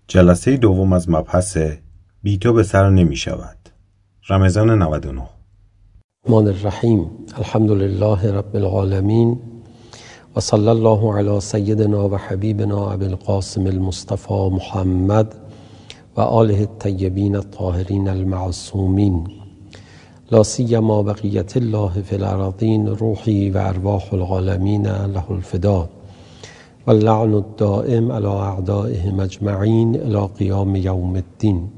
جلسه دوم از مبحث بی تو به سر نمی شود. رمضان 99. الرحمن الرحیم. الحمد لله رب العالمین و صلی الله علی سیدنا و حبیبنا ابی القاسم المصطفى محمد و آله الطیبین الطاهرین المعصومین، لا سیما بقیة الله فی الارضین، روحی و ارواح العالمین له الفدا و اللعن الدائم علی اعدائهم اجمعین الی قیام یوم الدین.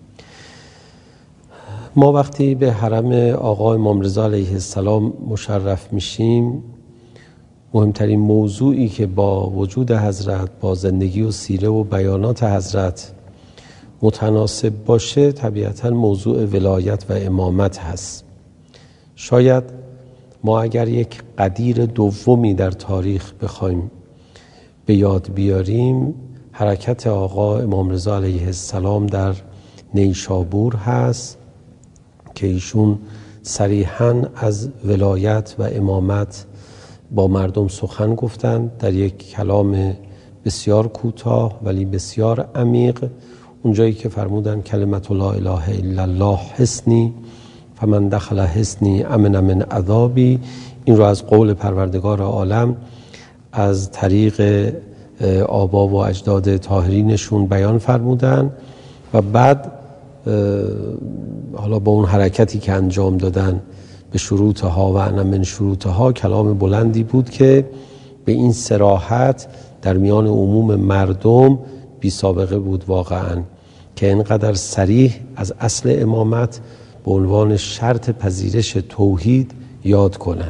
ما وقتی به حرم آقا امام رضا علیه السلام مشرف میشیم، مهمترین موضوعی که با وجود حضرت، با زندگی و سیره و بیانات حضرت متناسب باشه، طبیعتاً موضوع ولایت و امامت هست. شاید ما اگر یک قدیر دومی در تاریخ بخوایم به یاد بیاریم، حرکت آقا امام رضا علیه السلام در نیشابور هست که ایشون صریحاً از ولایت و امامت با مردم سخن گفتند در یک کلام بسیار کوتاه ولی بسیار عمیق. اونجایی که فرمودن کلمت لا اله الا الله حصنی فمن دخل حصنی امن من عذابی، این رو از قول پروردگار عالم از طریق آبا و اجداد طاهرینشون بیان فرمودن و بعد حالا با اون حرکتی که انجام دادن به شروطها و انا من شروطها، کلام بلندی بود که به این صراحت در میان عموم مردم بی سابقه بود واقعا، که اینقدر صریح از اصل امامت به عنوان شرط پذیرش توحید یاد کنن.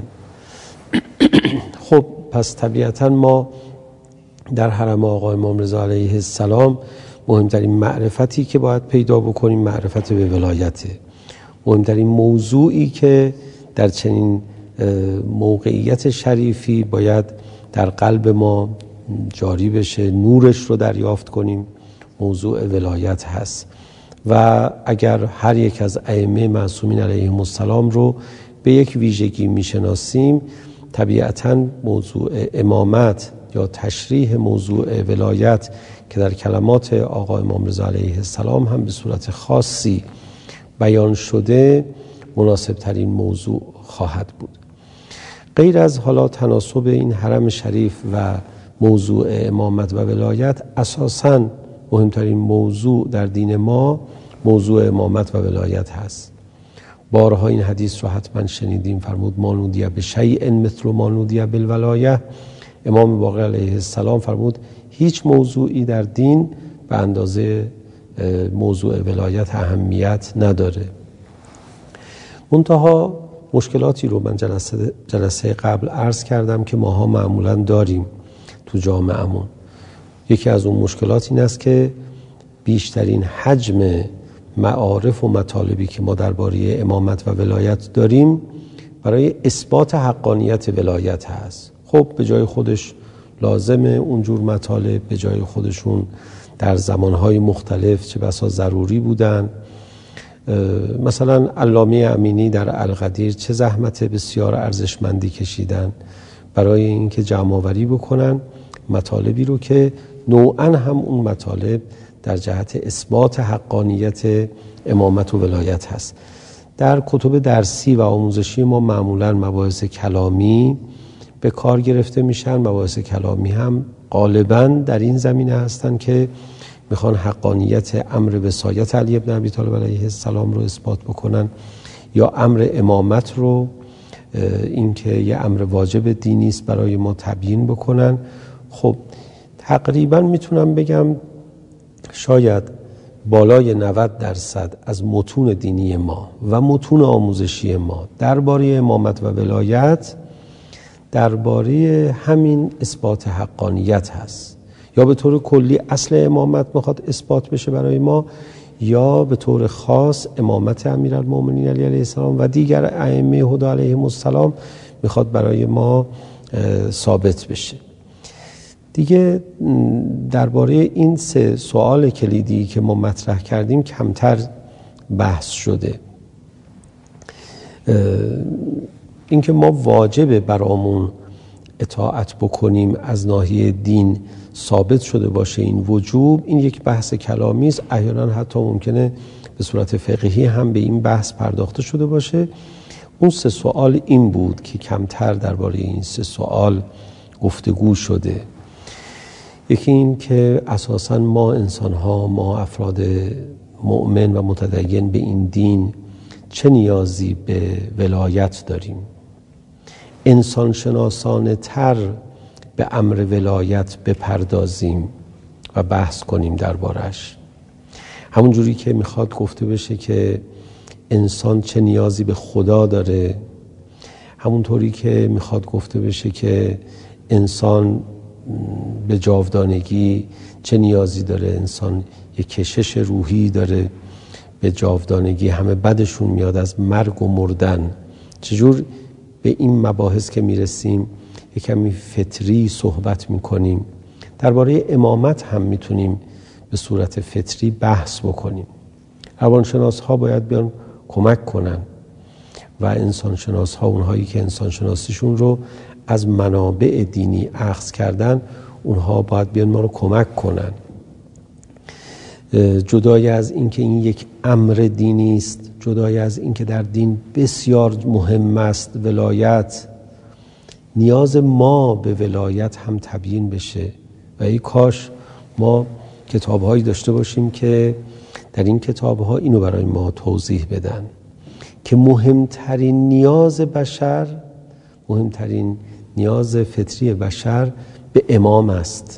خب پس طبیعتا ما در حرم آقا امام رضا علیه السلام مهمترین معرفتی که باید پیدا بکنیم معرفت به ولایته. مهمترین موضوعی که در چنین موقعیت شریفی باید در قلب ما جاری بشه، نورش رو دریافت کنیم، موضوع ولایت هست. و اگر هر یک از ائمه معصومین علیهم السلام رو به یک ویژگی میشناسیم، طبیعتاً موضوع امامت یا تشریح موضوع ولایت که در کلمات آقا امام رضا علیه السلام هم به صورت خاصی بیان شده مناسب ترین موضوع خواهد بود. غیر از حالا تناسب این حرم شریف و موضوع امامت و ولایت، اساساً مهمترین موضوع در دین ما موضوع امامت و ولایت هست. بارها این حدیث رو حتما شنیدیم، فرمود ما نودی بشیء مثل ما نودی بالولایه. امام باقر علیه السلام فرمود هیچ موضوعی در دین به اندازه موضوع ولایت اهمیت نداره. منتها مشکلاتی رو من جلسه قبل عرض کردم که ماها معمولاً داریم تو جامعهمون. یکی از اون مشکلات این است که بیشترین حجم معارف و مطالبی که ما درباره امامت و ولایت داریم برای اثبات حقانیت ولایت هست. خب به جای خودش لازمه اونجور مطالب، به جای خودشون در زمانهای مختلف چه بسا ضروری بودن. مثلا علامه امینی در القدیر چه زحمت بسیار ارزشمندی کشیدن برای اینکه جمع‌آوری بکنن مطالبی رو که نوعاً هم اون مطالب در جهت اثبات حقانیت امامت و ولایت هست. در کتب درسی و آموزشی ما معمولاً مباحث کلامی به کار گرفته میشن. مباحث کلامی هم غالباً در این زمینه هستن که میخوان حقانیت امر وصایت علی ابن ابی طالب علیه السلام رو اثبات بکنن یا امر امامت رو، این که یه امر واجب دینی است، برای ما تبیین بکنن. خب تقریباً میتونم بگم شاید بالای 90% از متون دینی ما و متون آموزشی ما درباره امامت و ولایت درباره همین اثبات حقانیت هست. یا به طور کلی اصل امامت میخواد اثبات بشه برای ما، یا به طور خاص امامت امیرالمومنین علی علیه السلام و دیگر ائمه هدی علیهم السلام میخواد برای ما ثابت بشه. دیگه درباره این سه سوال کلیدی که ما مطرح کردیم کمتر بحث شده. اینکه ما واجبه برامون اطاعت بکنیم از ناحیه دین ثابت شده باشه این وجوب، این یک بحث کلامی است. احیانا حتی ممکنه به صورت فقهی هم به این بحث پرداخته شده باشه. اون 3 سوال این بود که کمتر درباره این 3 سوال گفتگو شده. یکی این که اساساً ما انسان‌ها، ما افراد مؤمن و متدین به این دین چه نیازی به ولایت داریم؟ انسان شناسانه تر به امر ولایت بپردازیم و بحث کنیم دربارش. همون جوری که میخواد گفته بشه که انسان چه نیازی به خدا داره، همونطوری که میخواد گفته بشه که انسان به جاودانگی چه نیازی داره، انسان یک کشش روحی داره به جاودانگی، همه بدشون میاد از مرگ و مردن. چجور به این مباحث که میرسیم یک کمی فطری صحبت میکنیم. درباره امامت هم میتونیم به صورت فطری بحث بکنیم. روانشناس ها باید بیان کمک کنن و انسانشناس ها، اونهایی که انسانشناسیشون رو از منابع دینی اخذ کردن، اونها باید بیان ما رو کمک کنن. جدای از این که این یک امر دینی است، جدای از این که در دین بسیار مهم است ولایت، نیاز ما به ولایت هم تبیین بشه و ای کاش ما کتاب‌هایی داشته باشیم که در این کتاب‌ها اینو برای ما توضیح بدن که مهمترین نیاز بشر، مهمترین نیاز فطری بشر به امام است،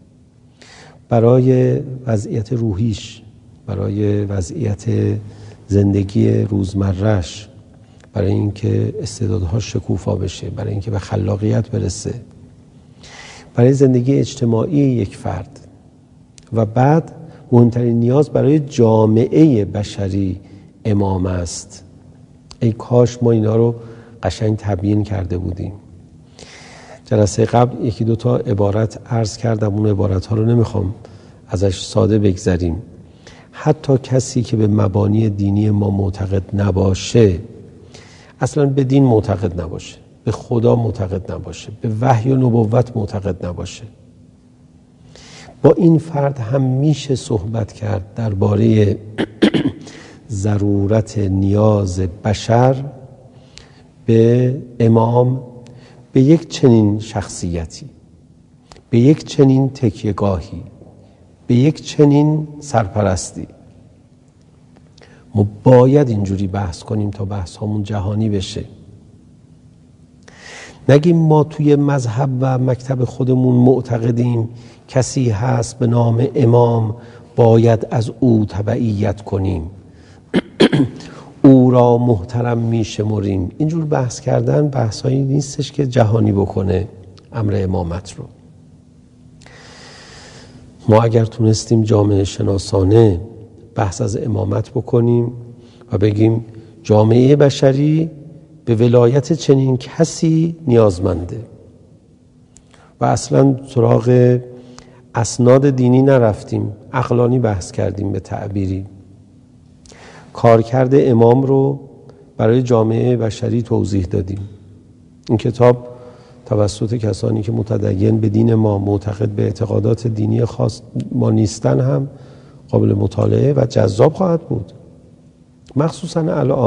برای وضعیت روحیش، برای وضعیت زندگی روزمره‌اش، برای اینکه استعدادهاش شکوفا بشه، برای اینکه به خلاقیت برسه، برای زندگی اجتماعی یک فرد. و بعد مهمترین نیاز برای جامعه بشری امام است. ای کاش ما اینا رو قشنگ تبیین کرده بودیم. جلسه قبل 1-2 تا عبارت عرض کردم، اون عبارت ها رو نمیخوام ازش ساده بگذریم. حتی کسی که به مبانی دینی ما معتقد نباشه، اصلا به دین معتقد نباشه، به خدا معتقد نباشه، به وحی و نبوت معتقد نباشه، با این فرد هم میشه صحبت کرد درباره ضرورت نیاز بشر به امام، به یک چنین شخصیتی، به یک چنین تکیهگاهی، به یک چنین سرپرستی. ما باید اینجوری بحث کنیم تا بحث هامون جهانی بشه. نگیم ما توی مذهب و مکتب خودمون معتقدیم کسی هست به نام امام، باید از او تبعیت کنیم، او را محترم می شمریم. اینجور بحث کردن بحثایی نیستش که جهانی بکنه امر امامت رو. ما اگر تونستیم جامعه شناسانه بحث از امامت بکنیم و بگیم جامعه بشری به ولایت چنین کسی نیازمنده و اصلا سراغ اسناد دینی نرفتیم، عقلانی بحث کردیم، به تعبیری کارکرد امام رو برای جامعه بشری توضیح دادیم. این کتاب توسط کسانی که متدین به دین ما، معتقد به اعتقادات دینی خاص ما نیستن، هم قابل مطالعه و جذاب خواهد بود. مخصوصا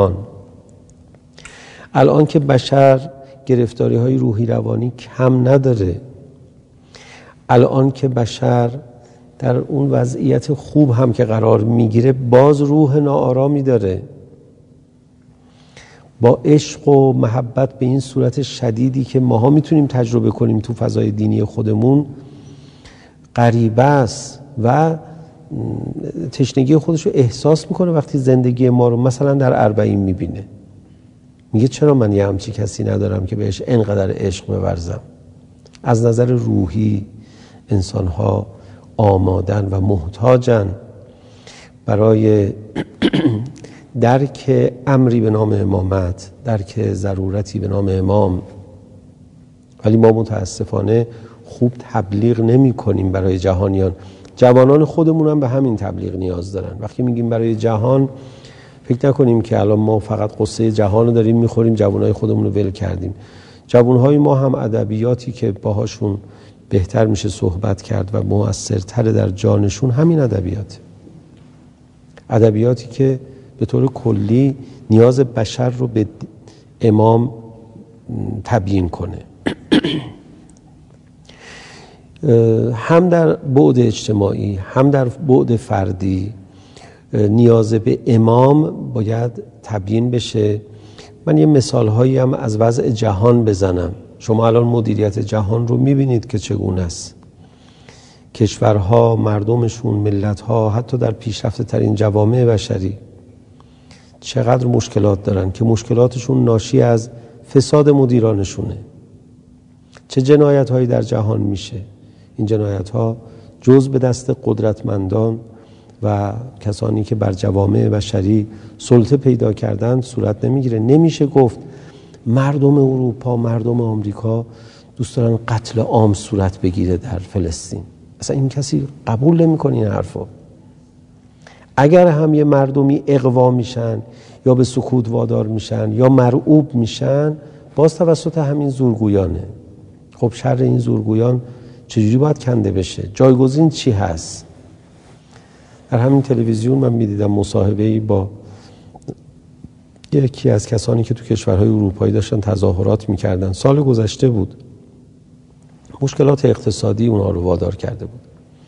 الان که بشر گرفتاری های روحی روانی کم نداره، الان که بشر در اون وضعیت خوب هم که قرار میگیره باز روح ناآرامی داره، با عشق و محبت به این صورت شدیدی که ماها میتونیم تجربه کنیم تو فضای دینی خودمون غریبه است و تشنگی خودش رو احساس میکنه وقتی زندگی ما رو مثلا در اربعین میبینه. میگه چرا من یه همچی کسی ندارم که بهش انقدر عشق بورزم. از نظر روحی انسان‌ها آمادن و محتاجن برای درک امری به نام امامت، درک ضرورتی به نام امام. ولی ما متاسفانه خوب تبلیغ نمی کنیم برای جهانیان. جوانان خودمون هم به همین تبلیغ نیاز دارن. وقتی میگیم برای جهان، فکر نکنیم که الان ما فقط قصه جهان رو داریم میخوریم، جوانای خودمون رو ول کردیم. جوانهای ما هم ادبیاتی که باهاشون بهتر میشه صحبت کرد و مؤثرتر در جانشون همین ادبیاتی که به طور کلی نیاز بشر رو به امام تبیین کنه. هم در بعد اجتماعی هم در بعد فردی نیاز به امام باید تبیین بشه. من یه مثال هایی هم از وضع جهان بزنم. شما الان مدیریت جهان رو میبینید که چگونه است. کشورها، مردمشون، ملتها، حتی در پیشرفته ترین جوامع بشری چقدر مشکلات دارن که مشکلاتشون ناشی از فساد مدیرانشونه. چه جنایت هایی در جهان میشه. این جنایت ها جز به دست قدرتمندان و کسانی که بر جوامع بشری سلطه پیدا کردن صورت نمیگیره. نمیشه گفت مردم اروپا، مردم آمریکا دوست دارن قتل عام صورت بگیره در فلسطین. اصلا این کسی قبول نمیکنه این حرفو. اگر هم یه مردمی اغوا میشن یا به سکوت وادار میشن یا مرعوب میشن، باز توسط همین زورگویانه. خب شر این زورگویان چجوری باید کنده بشه؟ جایگزین چی هست؟ در همین تلویزیون من میدیدم مصاحبه‌ای با یکی از کسانی که تو کشورهای اروپایی داشتن تظاهرات میکردن. سال گذشته بود. مشکلات اقتصادی اونها رو وادار کرده بود.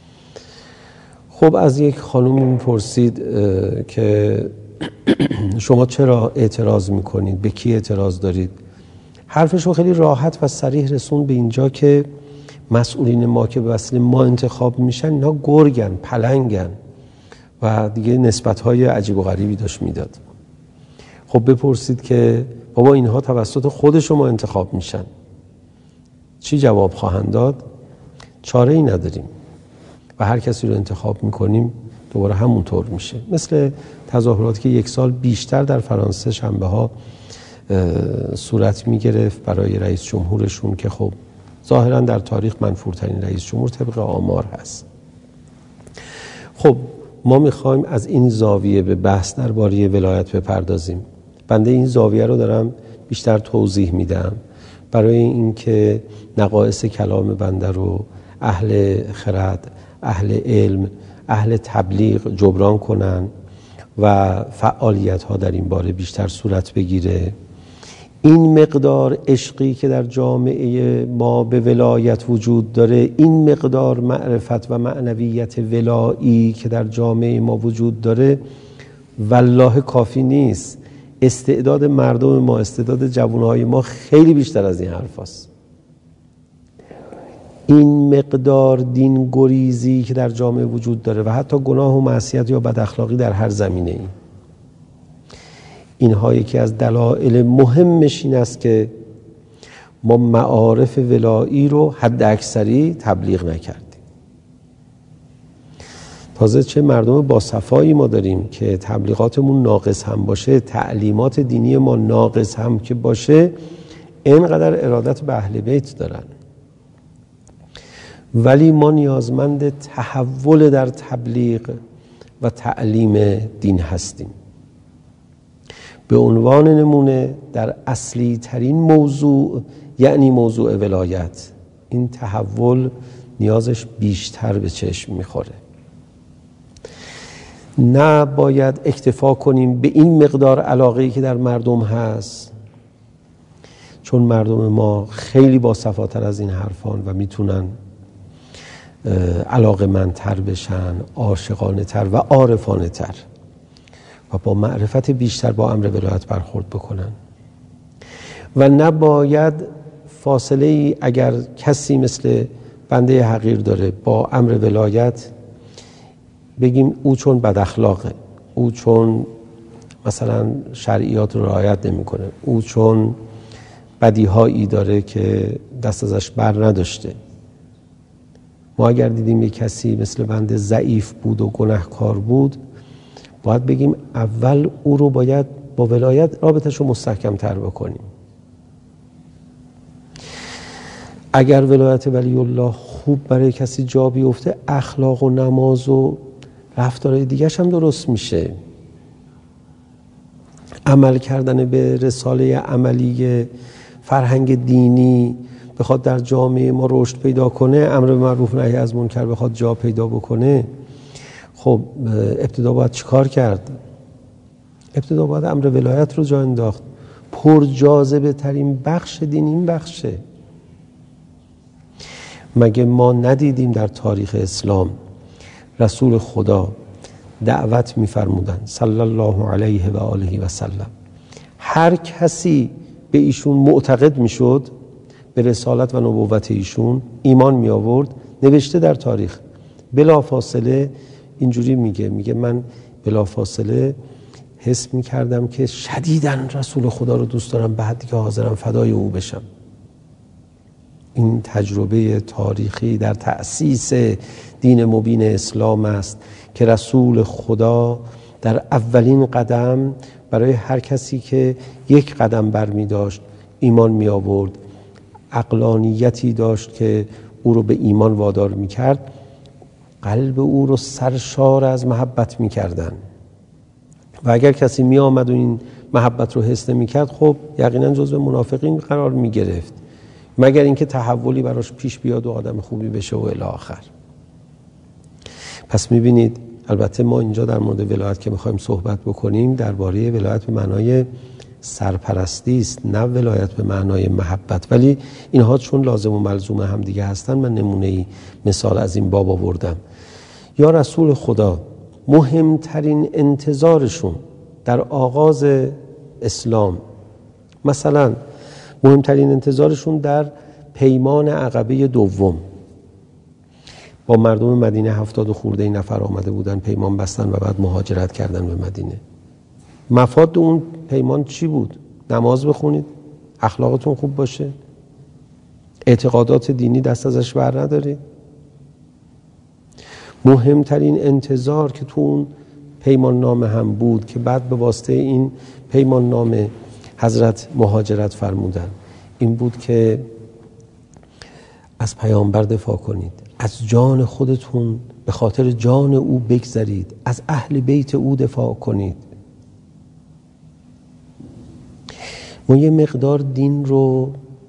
خب از یک خانومی میپرسید که شما چرا اعتراض میکنید؟ به کی اعتراض دارید؟ حرفش رو خیلی راحت و صریح رسون به اینجا که مسئولین ما که به وسیله ما انتخاب میشن اینا گرگن، پلنگن و دیگه نسبت‌های عجیب و غریبی داشت میداد. خب بپرسید که بابا اینها توسط خود شما انتخاب میشن، چی جواب خواهند داد؟ چاره ای نداریم و هر کسی رو انتخاب میکنیم دوباره همونطور میشه. مثل تظاهراتی که یک سال بیشتر در فرانسه شنبه ها صورت میگرفت برای رئیس جمهورشون که خب ظاهرا در تاریخ منفورترین رئیس جمهور طبق آمار هست. خب ما میخوایم از این زاویه به بحث درباره ولایت بپردازیم. بنده این زاویه رو دارم بیشتر توضیح میدم برای اینکه نقائص کلام بنده رو اهل خرد، اهل علم، اهل تبلیغ جبران کنن و فعالیت ها در این باره بیشتر صورت بگیره. این مقدار عشقی که در جامعه ما به ولایت وجود داره، این مقدار معرفت و معنویت ولایی که در جامعه ما وجود داره والله کافی نیست. استعداد مردم ما، استعداد جوانهای ما خیلی بیشتر از این حرف هست. این مقدار دین گریزی که در جامعه وجود داره و حتی گناه و معصیت یا بد اخلاقی در هر زمینه ای، اینها یکی از دلایل مهمش این است که ما معارف ولایی رو حد اکثری تبلیغ نکردیم. تازه چه مردم با صفایی ما داریم که تبلیغاتمون ناقص هم باشه، تعلیمات دینی ما ناقص هم که باشه، اینقدر ارادت به اهل بیت دارن. ولی ما نیازمند تحول در تبلیغ و تعلیم دین هستیم. به عنوان نمونه در اصلی ترین موضوع، یعنی موضوع ولایت، این تحول نیازش بیشتر به چشم میخوره. نه باید اکتفا کنیم به این مقدار علاقه‌ای که در مردم هست، چون مردم ما خیلی باصفاتر از این حرفان و میتونن علاقه‌مندتر بشن، عاشقانه تر و عارفانه تر و با معرفت بیشتر با امر ولایت برخورد بکنن. و نباید فاصله ای اگر کسی مثل بنده حقیر داره با امر ولایت بگیم او چون بد اخلاقه، او چون مثلا شرعیات رو رعایت نمیکنه، او چون بدیهایی داره که دست ازش بر نداشته. ما اگر دیدیم یک کسی مثل بنده ضعیف بود و گناهکار بود، باید بگیم اول او رو باید با ولایت رابطش رو مستحکم تر بکنیم. اگر ولایت ولی الله خوب برای کسی جا بیفته، اخلاق و نماز و رفتارهای دیگرش هم درست میشه. عمل کردن به رساله عملی فرهنگ دینی بخواد در جامعه ما رشد پیدا کنه، امر به معروف نهی از منکر بخواد جا پیدا بکنه، خب ابتدا باید چیکار کرد؟ ابتدا باید امر ولایت رو جا انداخت. پر جاذبه ترین بخش دین این بخشه. مگه ما ندیدیم در تاریخ اسلام رسول خدا دعوت می‌فرمودن صلی الله علیه و آله و سلم، هر کسی به ایشون معتقد میشد، به رسالت و نبوت ایشون ایمان می آورد، نوشته در تاریخ بلافاصله اینجوری میگه من بلافاصله حس می‌کردم که شدیداً رسول خدا رو دوست دارم، بعد دیگه حاضرم فدای او بشم. این تجربه تاریخی در تأسیس دین مبین اسلام است که رسول خدا در اولین قدم برای هر کسی که یک قدم برمی داشت ایمان می آورد، عقلانیتی داشت که او رو به ایمان وادار می کرد، قلب او رو سرشار از محبت می کردن. و اگر کسی می آمد و این محبت رو حس نمی کرد، خب یقینا جزو منافقین قرار می گرفت، مگر اینکه تحولی براش پیش بیاد و آدم خوبی بشه و الی آخر. پس می بینید البته ما اینجا در مورد ولایت که میخوایم صحبت بکنیم درباره ولایت به معنای سرپرستی است، نه ولایت به معنای محبت، ولی اینها چون لازم و ملزوم هم دیگه هستن من نمونه‌ای مثال از این باب آوردم. یا رسول خدا مهمترین انتظارشون در آغاز اسلام، مثلا مهمترین انتظارشون در پیمان عقبه دوم، با مردم مدینه 70 خورده نفر آمده بودن، پیمان بستن و بعد مهاجرت کردن به مدینه. مفاد اون پیمان چی بود؟ نماز بخونید، اخلاقتون خوب باشه، اعتقادات دینی دست ازش بر ندارید. مهمترین انتظار که تو اون پیمان نامه هم بود که بعد به واسطه این پیمان نامه حضرت مهاجرت فرمودن، این بود که از پیامبر دفاع کنید، از جان خودتون به خاطر جان او بگذرید، از اهل بیت او دفاع کنید. ما یه مقدار دین رو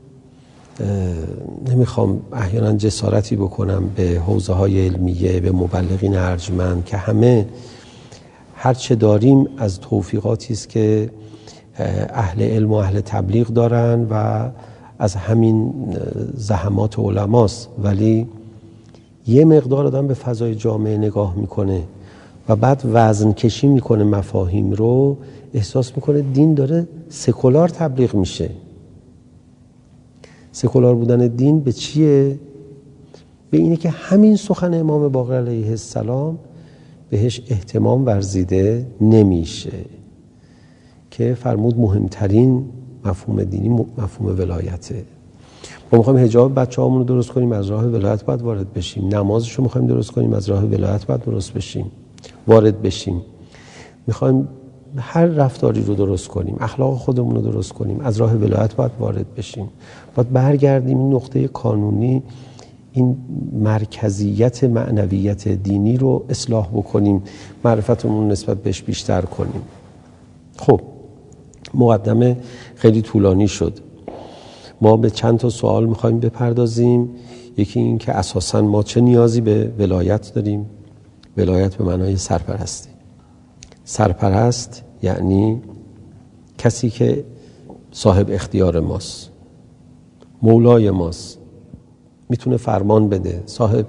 نمیخوام احیانا جسارتی بکنم به حوزه های علمیه، به مبلغین ارجمند که همه هر چه داریم از توفیقاتی است که اهل علم و اهل تبلیغ دارن و از همین زحمات علماست، ولی یه مقدار آدم به فضای جامعه نگاه میکنه و بعد وزن کشی میکنه مفاهیم رو، احساس میکنه دین داره سکولار تبلیغ میشه. سکولار بودن دین به چیه؟ به اینه که همین سخن امام باقر علیه السلام بهش اهتمام ورزیده نمیشه که فرمود مهمترین مفهوم دینی مفهوم ولایته. ما میخوایم حجاب بچه‌هامون رو درست کنیم، از راه ولایت باید وارد بشیم. نمازش رو میخوایم درست کنیم، از راه ولایت باید درست بشیم، وارد بشیم. میخوایم هر رفتاری رو درست کنیم، اخلاق خودمون رو درست کنیم، از راه ولایت باید وارد بشیم. باید برگردیم این نقطه کانونی، این مرکزیت معنویت دینی رو اصلاح بکنیم، معرفتمون نسبت بهش بیشتر کنیم. خب مقدمه خیلی طولانی شد. ما به چند تا سوال میخوایم بپردازیم. یکی این که اساساً ما چه نیازی به ولایت داریم؟ ولایت به معنای سرپرستی. سرپرست یعنی کسی که صاحب اختیار ماست، مولای ماست، میتونه فرمان بده، صاحب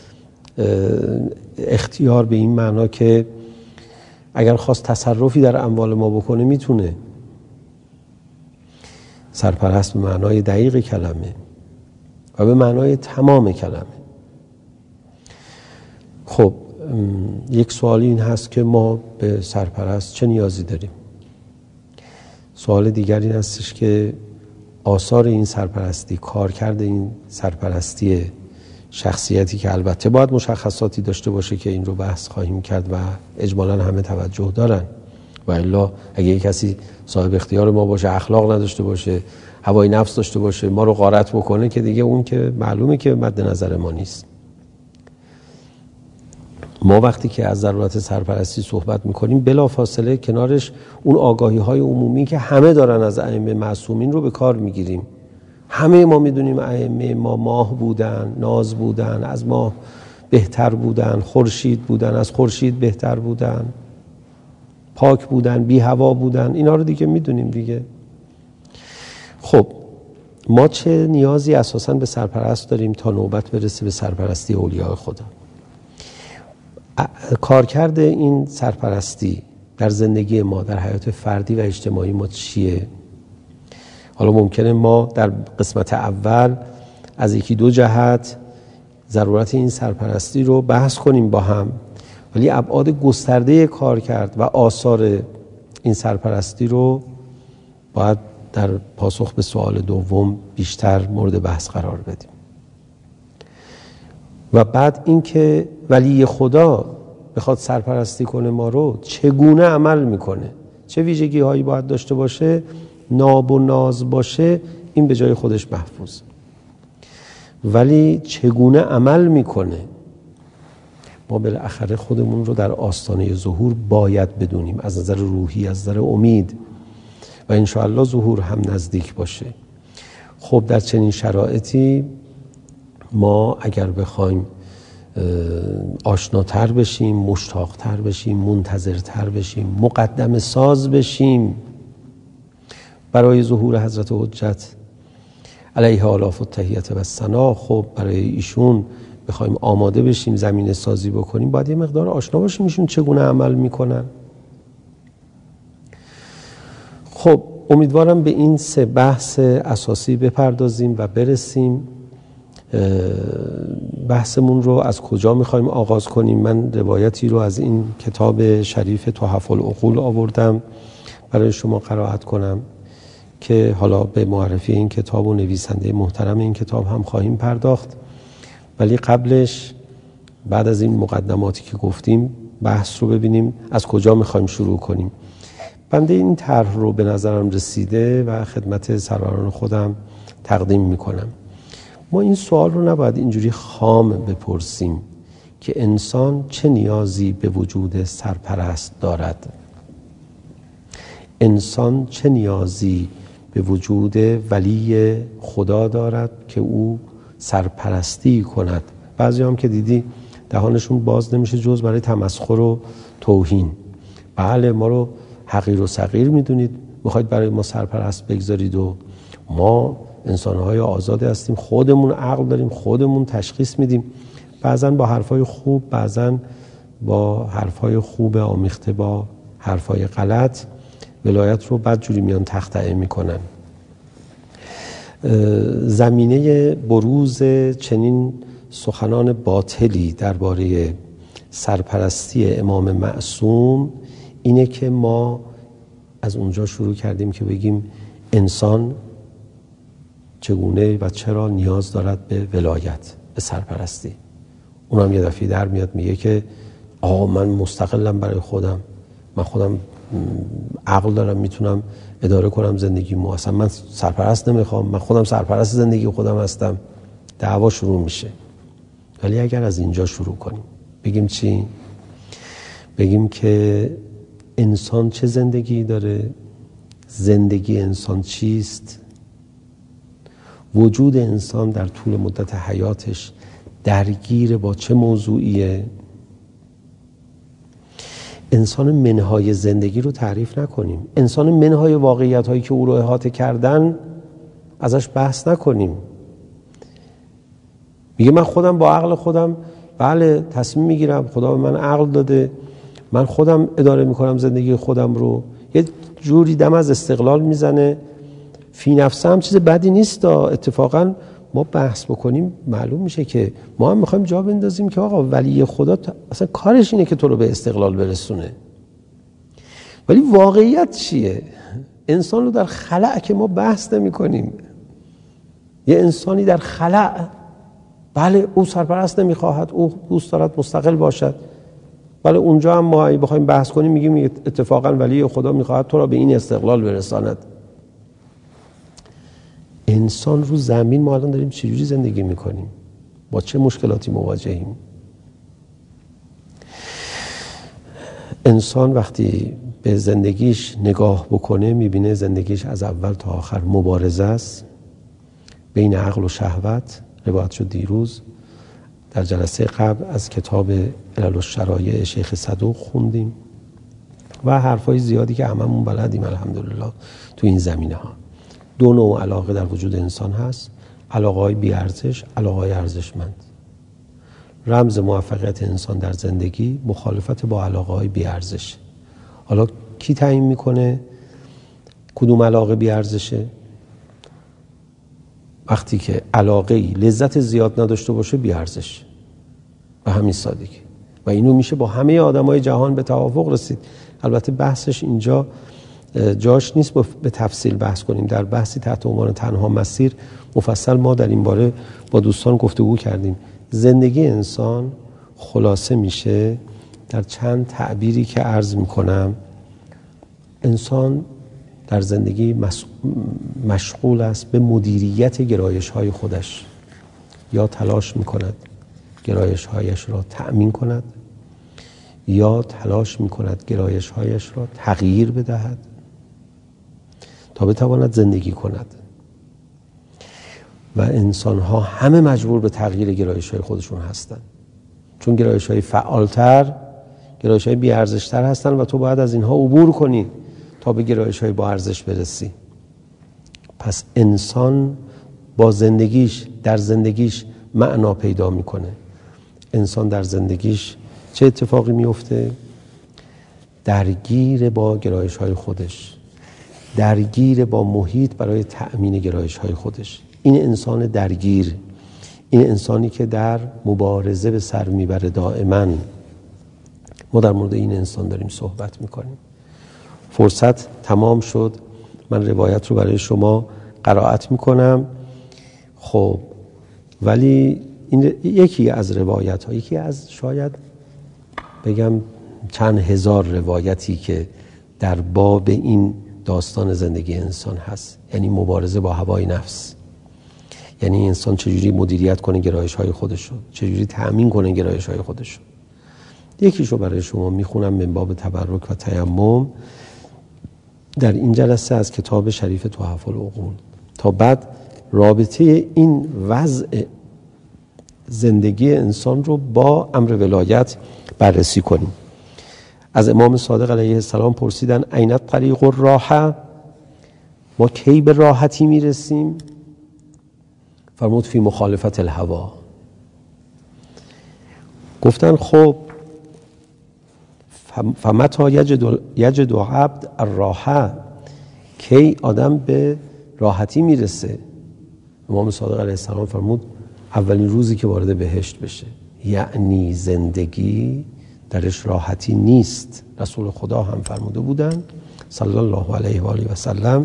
اختیار به این معنا که اگر خواست تصرفی در اموال ما بکنه میتونه. سرپرست به معنای دقیق کلمه و به معنای تمام کلمه. خب یک سوال این هست که ما به سرپرست چه نیازی داریم؟ سوال دیگری این هستش که آثار این سرپرستی، کارکرد این سرپرستی، شخصیتی که البته باید مشخصاتی داشته باشه که این رو بحث خواهیم کرد و اجمالاً همه توجه دارن، و الا اگه یک کسی صاحب اختیار ما باشه، اخلاق نداشته باشه، هوای نفس داشته باشه، ما رو غارت بکنه، که دیگه اون که معلومه که مد نظر ما نیست. ما وقتی که از ضرورت سرپرستی صحبت میکنیم بلافاصله کنارش اون آگاهی های عمومی که همه دارن از ائمه معصومین رو به کار میگیریم. همه ما میدونیم ائمه ما ماه بودن، ناز بودن، از ماه بهتر بودن، خورشید بودن، از خورشید بهتر بودن، پاک بودن، بی هوا بودن. اینا رو دیگه میدونیم دیگه. خب ما چه نیازی اساساً به سرپرست داریم تا نوبت برسه به سرپرستی اولیاء خدا؟ کارکرد این سرپرستی در زندگی ما، در حیات فردی و اجتماعی ما چیه؟ حالا ممکنه ما در قسمت اول از یکی دو جهت ضرورت این سرپرستی رو بحث کنیم با هم، ولی ابعاد گسترده کارکرد و آثار این سرپرستی رو باید در پاسخ به سوال دوم بیشتر مورد بحث قرار بدیم. و بعد اینکه ولی خدا بخواد سرپرستی کنه ما رو چگونه عمل میکنه، چه ویژگی هایی باید داشته باشه، ناب و ناز باشه، این به جای خودش محفوظ. ولی چگونه عمل میکنه ما بالاخره خودمون رو در آستانه ظهور باید بدونیم، از نظر روحی، از نظر امید، و انشاءالله ظهور هم نزدیک باشه. خب در چنین شرایطی ما اگر بخوایم آشناتر بشیم، مشتاقتر بشیم، منتظرتر بشیم، مقدم ساز بشیم برای ظهور حضرت حجت علیه آلاف التحیت و ثنا، خب برای ایشون بخوایم آماده بشیم، زمینه سازی بکنیم، باید یه مقدار آشنا باشیم ایشون چگونه عمل میکنن. خب امیدوارم به این سه بحث اساسی بپردازیم و برسیم. بحثمون رو از کجا میخوایم آغاز کنیم؟ من روایتی رو از این کتاب شریف تحف العقول آوردم برای شما قرائت کنم که حالا به معرفی این کتاب و نویسنده محترم این کتاب هم خواهیم پرداخت، ولی قبلش بعد از این مقدماتی که گفتیم بحث رو ببینیم از کجا میخوایم شروع کنیم. بنده این طرح رو به نظرم رسیده و خدمت سروران خودم تقدیم میکنم. ما این سوال رو نباید اینجوری خام بپرسیم که انسان چه نیازی به وجود سرپرست دارد، انسان چه نیازی به وجود ولی خدا دارد که او سرپرستی کند. بعضی هم که دیدی دهانشون باز نمیشه جز برای تمسخر و توهین. بله ما رو حقیر و صغیر میدونید، میخواید برای ما سرپرست بگذارید و ما انسانهای آزاد هستیم، خودمون عقل داریم، خودمون تشخیص میدیم، بعضن با حرفای خوب، بعضن با حرفای خوب آمیخته با حرفای غلط ولایت رو بدجوری میان تخطئه میکنن. زمینه بروز چنین سخنان باطلی درباره سرپرستی امام معصوم اینه که ما از اونجا شروع کردیم که بگیم انسان چگونه و چرا نیاز دارد به ولایت، به سرپرستی. اونم یه دفعه در میاد میگه که آقا من مستقلم برای خودم، من خودم عقل دارم، میتونم اداره کنم زندگیمو، اصلا من سرپرست نمیخوام، من خودم سرپرست زندگی خودم هستم. دعوا شروع میشه. ولی اگر از اینجا شروع کنیم بگیم چی؟ بگیم که انسان چه زندگی داره، زندگی انسان چیست، وجود انسان در طول مدت حیاتش درگیر با چه موضوعیه، انسان منهای زندگی رو تعریف نکنیم، انسان منهای واقعیت هایی که او رو احاطه کردن ازش بحث نکنیم. میگه من خودم با عقل خودم بله تصمیم میگیرم، خدا به من عقل داده، من خودم اداره میکنم زندگی خودم رو. یه جوری دم از استقلال میزنه. فی نفسه هم چیز بدی نیست. اتفاقا ما بحث بکنیم معلوم میشه که ما هم میخوایم جا بندازیم که آقا ولی خدا اصلا کارش اینه که تو رو به استقلال برسونه. ولی واقعیت چیه؟ انسان رو در خلأ که ما بحث نمی کنیم. یه انسانی در خلأ، بله او سرپرست نمیخواهد، او دوست دارد مستقل باشد، بله اونجا هم ما بخوایم بحث کنیم میگیم اتفاقا ولی خدا میخواهد تو را به این استقلال برساند. انسان رو زمین ما الان داریم چجوری زندگی میکنیم؟ با چه مشکلاتی مواجهیم؟ انسان وقتی به زندگیش نگاه بکنه میبینه زندگیش از اول تا آخر مبارزه است بین عقل و شهوت روایت شد دیروز در جلسه قبل از کتاب علل الشرایع شیخ صدوق خوندیم و حرفای زیادی که هممون بلدیم الحمدلله تو این زمینه ها. دو نوع علاقه در وجود انسان هست، علاقه های بی ارزش، علاقه های ارزشمند. رمز موفقیت انسان در زندگی مخالفت با علاقه های بی ارزش. حالا کی تعیین میکنه کدوم علاقه بی ارزشه؟ وقتی که علاقه ای لذت زیاد نداشته باشه بی ارزش، به همین سادگی. و اینو میشه با همه آدمای جهان به توافق رسید. البته بحثش اینجا جاش نیست به تفصیل بحث کنیم. در بحثی تحت عنوان تنها مسیر مفصل ما در این باره با دوستان گفتگو کردیم. زندگی انسان خلاصه میشه در چند تعبیری که عرض میکنم. انسان در زندگی مشغول است به مدیریت گرایش‌های خودش، یا تلاش میکند گرایش‌هایش را تأمین کند یا تلاش میکند گرایش‌هایش را تغییر بدهد تا بتواند زندگی کند. و انسان‌ها همه مجبور به تغییر گرایش‌های خودشون هستند، چون گرایش‌های فعالتر، گرایش‌های بی‌ارزش‌تر هستند و تو باید از اینها عبور کنی تا به گرایش‌های با ارزش برسی. پس انسان با زندگیش، در زندگیش معنا پیدا میکنه. انسان در زندگیش چه اتفاقی میفته؟ درگیر با گرایش‌های خودش، درگیر با محیط برای تأمین گرایش‌های خودش. این انسان درگیر، این انسانی که در مبارزه به سر میبره دائما. ما در مورد این انسان داریم صحبت میکنیم. فرصت تمام شد، من روایت رو برای شما قرائت میکنم. خب ولی این یکی از روایت ها، یکی از شاید بگم چند هزار روایتی که در باب این داستان زندگی انسان هست، یعنی مبارزه با هوای نفس، یعنی انسان چجوری مدیریت کنه گرایش های خودش رو، چجوری تأمین کنه گرایش های خودش رو. یکیشو برای شما میخونم من باب تبرک و تیمم در این جلسه از کتاب شریف تحف العقول، تا بعد رابطه این وضع زندگی انسان رو با امر ولایت بررسی کنیم. از امام صادق علیه السلام پرسیدن این طریق الراحه، ما کی به راحتی میرسیم؟ فرمود فی مخالفت الهوا. گفتن خب فمتی یجد عبد الراحه، کی آدم به راحتی میرسه؟ امام صادق علیه السلام فرمود اولین روزی که وارد بهشت بشه، یعنی زندگی درش راحتی نیست. رسول خدا هم فرموده بودن صلی الله علیه و آله و سلم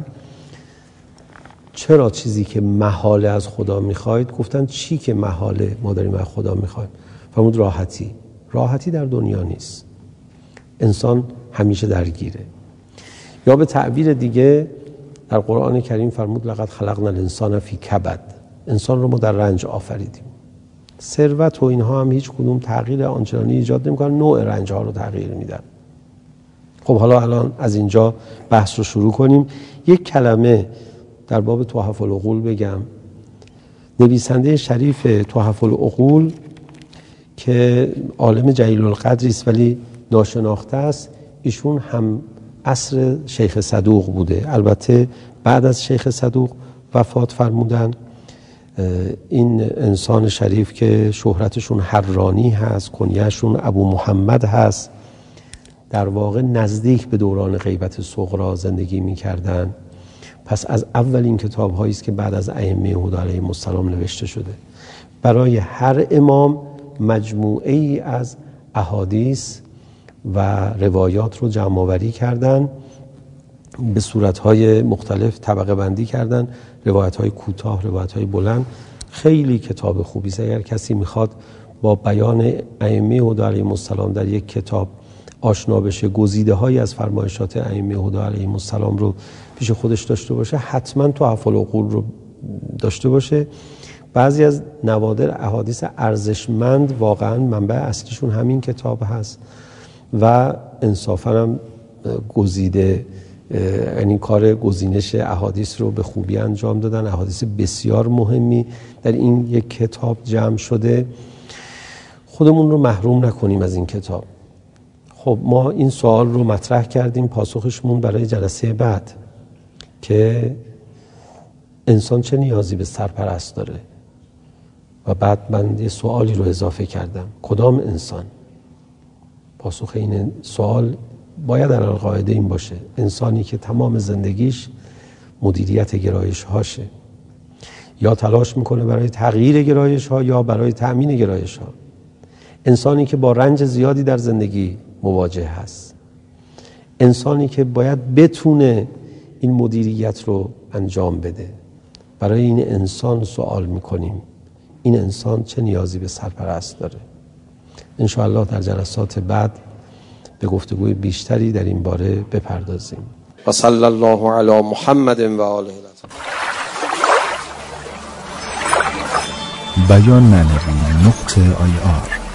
چرا چیزی که محاله از خدا میخواید؟ گفتن چی که محاله ما داریم از خدا میخوایم؟ فرمود راحتی. راحتی در دنیا نیست، انسان همیشه درگیره. یا به تعبیر دیگه در قرآن کریم فرمود لقد خلقنا الانسان فی کبد، انسان رو ما در رنج آفریدیم. ثروت و اینها هم هیچ کدوم تغییر آنچنانی ایجاد نمی‌کنن، نوع رنج ها رو تغییر میدن. خب حالا الان از اینجا بحث رو شروع کنیم. یک کلمه در باب تحف العقول بگم. نویسنده شریف تحف العقول که عالم جلیل القدری است ولی ناشناخته است، ایشون هم عصر شیخ صدوق بوده. البته بعد از شیخ صدوق وفات فرمودن. این انسان شریف که شهرتشون حرانی هست، کنیهشون ابو محمد هست، در واقع نزدیک به دوران غیبت صغری زندگی می‌کردن. پس از اولین کتاب‌هایی است که بعد از ائمه هدی علیهم السلام نوشته شده. برای هر امام مجموعه ای از احادیث و روایات رو جمع آوری کردن، به صورت‌های مختلف طبقه بندی کردن، روایت‌های کوتاه، روایت‌های بلند. خیلی کتاب خوبی است. اگر کسی میخواد با بیان ائمه هدی علیهم السلام در یک کتاب آشنا بشه، گزیده‌هایی از فرمایشات ائمه هدی علیهم السلام رو پیش خودش داشته باشه، حتما تحف العقول رو داشته باشه. بعضی از نوادر احادیث ارزشمند واقعا منبع اصلیشون همین کتاب هست و انصافاً هم گزیده یعنی کار گزینش احادیث رو به خوبی انجام دادن. احادیث بسیار مهمی در این یک کتاب جمع شده. خودمون رو محروم نکنیم از این کتاب. خب ما این سوال رو مطرح کردیم، پاسخشمون برای جلسه بعد که انسان چه نیازی به سرپرست داره، و بعد من یه سوالی رو اضافه کردم، کدام انسان؟ پاسخ این سوال باید در القاعده این باشه: انسانی که تمام زندگیش مدیریت گرایش هاشه، یا تلاش میکنه برای تغییر گرایش ها یا برای تأمین گرایش ها. انسانی که با رنج زیادی در زندگی مواجه هست. انسانی که باید بتونه این مدیریت رو انجام بده. برای این انسان سوال میکنیم این انسان چه نیازی به سرپرست داره. انشاءالله در جلسات بعد به گفتگوی بیشتری در این باره بپردازیم. و صلی الله علی محمد و آله. بیان معنوی .ir